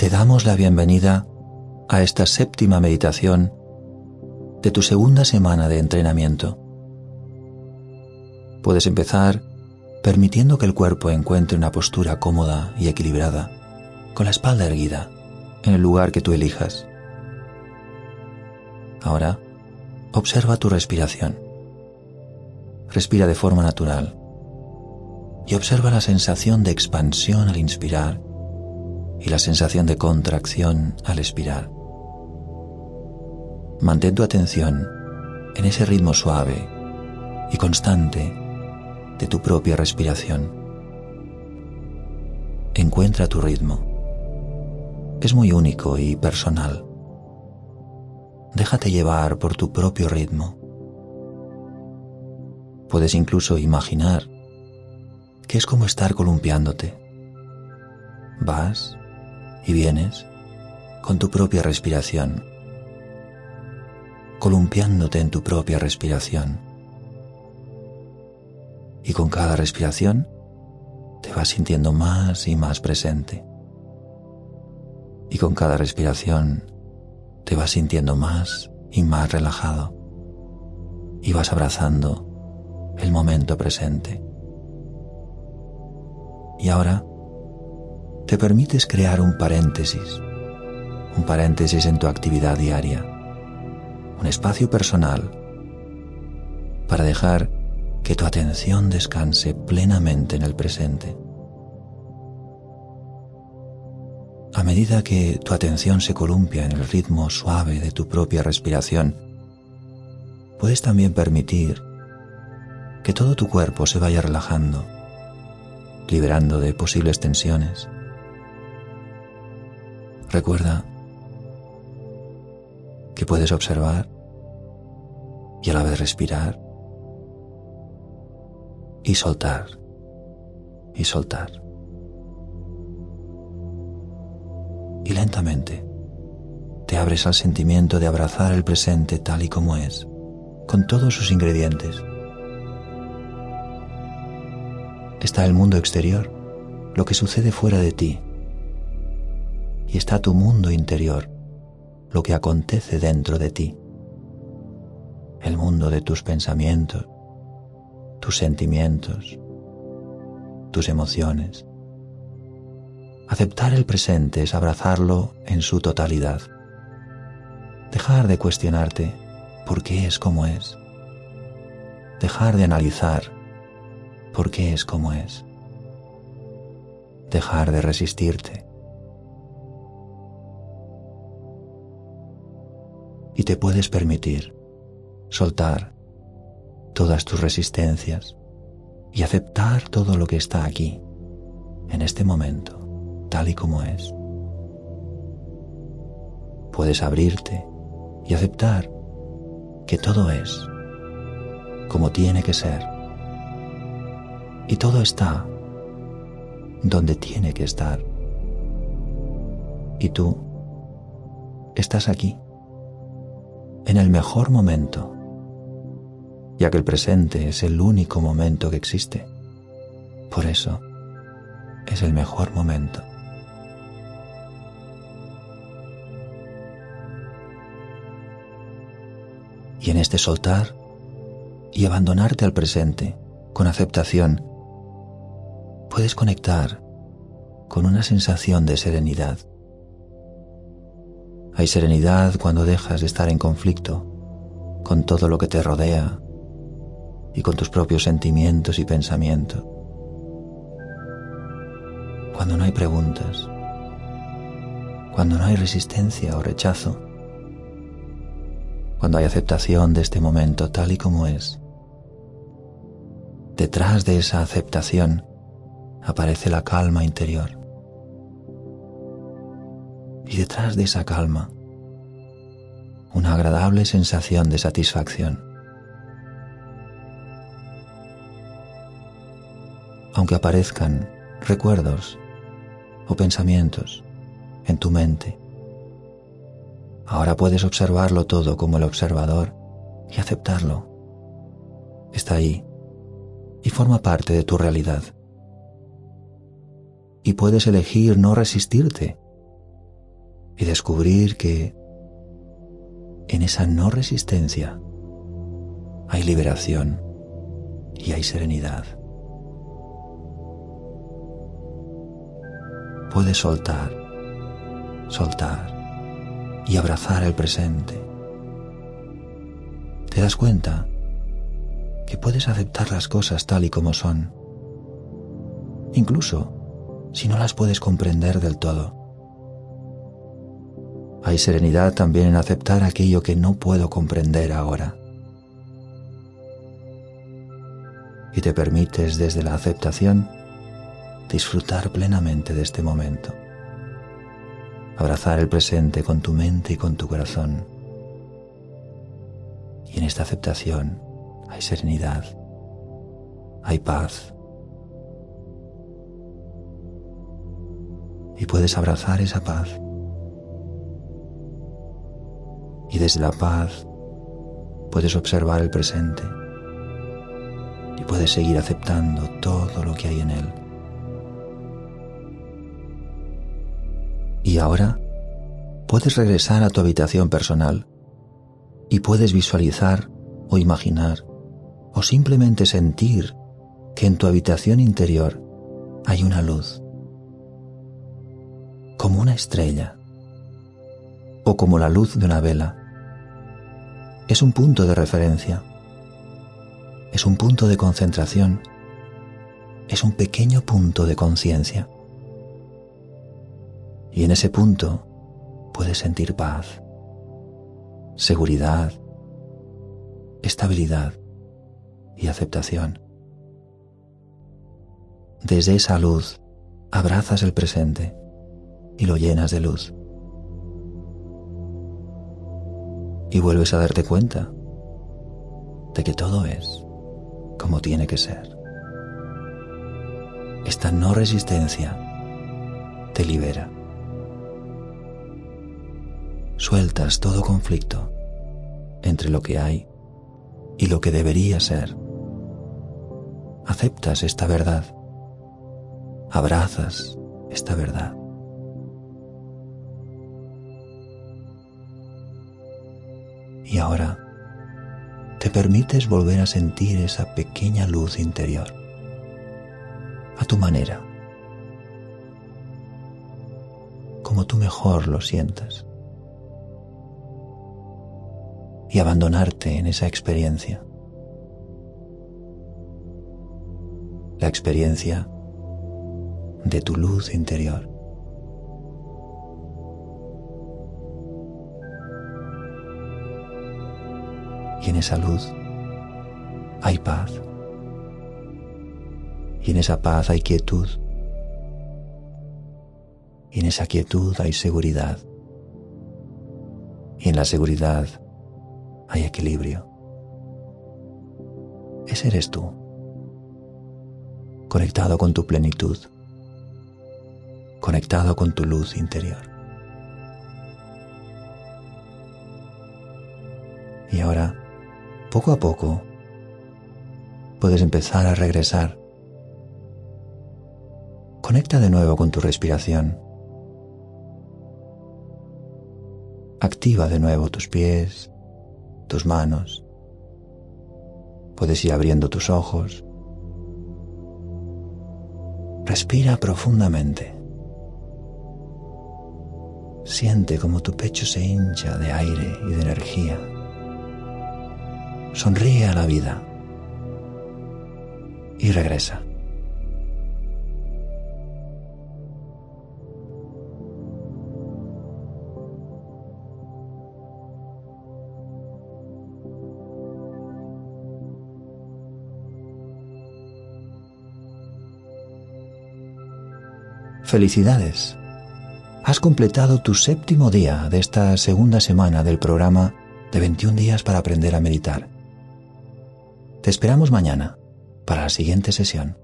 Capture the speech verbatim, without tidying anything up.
Te damos la bienvenida a esta séptima meditación de tu segunda semana de entrenamiento. Puedes empezar permitiendo que el cuerpo encuentre una postura cómoda y equilibrada, con la espalda erguida, en el lugar que tú elijas. Ahora, observa tu respiración. Respira de forma natural y observa la sensación de expansión al inspirar y la sensación de contracción al expirar. Mantén tu atención en ese ritmo suave y constante de tu propia respiración. Encuentra tu ritmo. Es muy único y personal. Déjate llevar por tu propio ritmo. Puedes incluso imaginar que es como estar columpiándote. Vas y vienes con tu propia respiración, columpiándote en tu propia respiración. Y con cada respiración te vas sintiendo más y más presente. Y con cada respiración te vas sintiendo más y más relajado. Y vas abrazando el momento presente. Y ahora te permites crear un paréntesis, un paréntesis en tu actividad diaria, un espacio personal para dejar que tu atención descanse plenamente en el presente. A medida que tu atención se columpia en el ritmo suave de tu propia respiración, puedes también permitir que todo tu cuerpo se vaya relajando, liberando de posibles tensiones. Recuerda que puedes observar y a la vez respirar y soltar y soltar. Y lentamente te abres al sentimiento de abrazar el presente tal y como es, con todos sus ingredientes. Está el mundo exterior, lo que sucede fuera de ti, y está tu mundo interior, lo que acontece dentro de ti, el mundo de tus pensamientos, tus sentimientos, tus emociones. Aceptar el presente es abrazarlo en su totalidad. Dejar de cuestionarte por qué es como es. Dejar de analizar por qué es como es. Dejar de resistirte. Y te puedes permitir soltar todas tus resistencias y aceptar todo lo que está aquí, en este momento, tal y como es. Puedes abrirte y aceptar que todo es como tiene que ser y todo está donde tiene que estar y tú estás aquí en el mejor momento, ya que el presente es el único momento que existe. Por eso es el mejor momento. Y en este soltar y abandonarte al presente con aceptación, puedes conectar con una sensación de serenidad. Hay serenidad cuando dejas de estar en conflicto con todo lo que te rodea y con tus propios sentimientos y pensamientos. Cuando no hay preguntas, cuando no hay resistencia o rechazo, cuando hay aceptación de este momento tal y como es. Detrás de esa aceptación aparece la calma interior. Y detrás de esa calma, una agradable sensación de satisfacción. Aunque aparezcan recuerdos o pensamientos en tu mente, ahora puedes observarlo todo como el observador y aceptarlo. Está ahí y forma parte de tu realidad. Y puedes elegir no resistirte y descubrir que en esa no resistencia hay liberación y hay serenidad. Puedes soltar, soltar y abrazar el presente. Te das cuenta que puedes aceptar las cosas tal y como son, incluso si no las puedes comprender del todo. Hay serenidad también en aceptar aquello que no puedo comprender ahora. Y te permites desde la aceptación disfrutar plenamente de este momento. Abrazar el presente con tu mente y con tu corazón. Y en esta aceptación hay serenidad, hay paz. Y puedes abrazar esa paz. Y desde la paz puedes observar el presente y puedes seguir aceptando todo lo que hay en él. Y ahora puedes regresar a tu habitación personal y puedes visualizar o imaginar o simplemente sentir que en tu habitación interior hay una luz, como una estrella o como la luz de una vela. Es un punto de referencia, es un punto de concentración, es un pequeño punto de conciencia. Y en ese punto puedes sentir paz, seguridad, estabilidad y aceptación. Desde esa luz abrazas el presente y lo llenas de luz. Y vuelves a darte cuenta de que todo es como tiene que ser. Esta no resistencia te libera. Sueltas todo conflicto entre lo que hay y lo que debería ser. Aceptas esta verdad. Abrazas esta verdad. Y ahora te permites volver a sentir esa pequeña luz interior, a tu manera, como tú mejor lo sientas, y abandonarte en esa experiencia, la experiencia de tu luz interior. Y en esa luz hay paz. Y en esa paz hay quietud. Y en esa quietud hay seguridad. Y en la seguridad hay equilibrio. Ese eres tú, conectado con tu plenitud, conectado con tu luz interior. Y ahora, poco a poco, puedes empezar a regresar. Conecta de nuevo con tu respiración. Activa de nuevo tus pies, tus manos. Puedes ir abriendo tus ojos. Respira profundamente. Siente cómo tu pecho se hincha de aire y de energía. Sonríe a la vida y regresa. Felicidades. Has completado tu séptimo día de esta segunda semana del programa de veintiún días para aprender a meditar. Te esperamos mañana para la siguiente sesión.